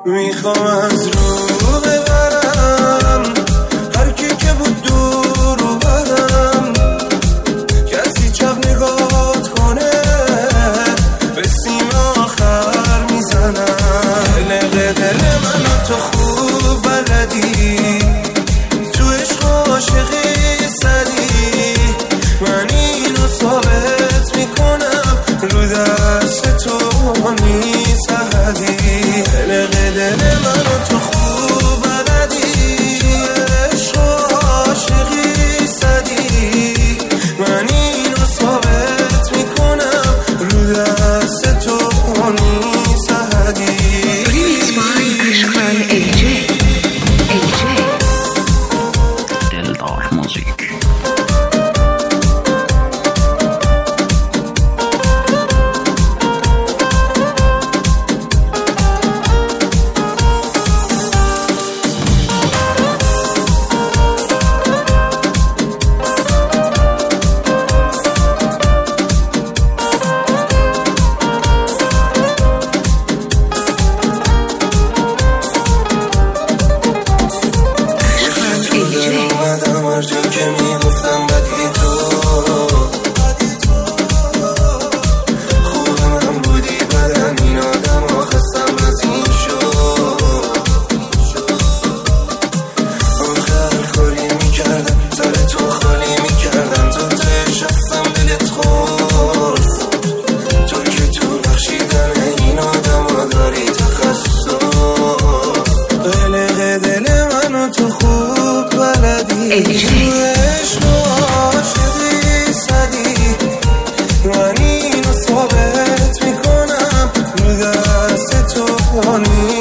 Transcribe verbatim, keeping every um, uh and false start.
میخوام از رو ببرم هر کی که بود دور رو برم، کسی چپ نگات کنه به سیم آخر میزنم. دل دل منو تو خوب بلدی، تو عشق عاشقی زدی، من اینو ثابت میکنم رو دست تو نیست احدی. دل دل منو تو خوب بلدی، تو عشق عاشقی زدی، من اینو ثابت میکنم رو دست تو نیست احدی. هر جا که میگفتم بدی تو خوب من بودی، بدن این آدم ها خستم از این شد. آخر کاری میکردم سر تو خالی میکردم، تو تشستم دلت خورد، تو که تو بخشیدن این آدم ها داری تخصص. قلق دل منو تو خوب بلدی، تو عشق عاشقی زدی، من اینو ثابت میکنم رو دست تو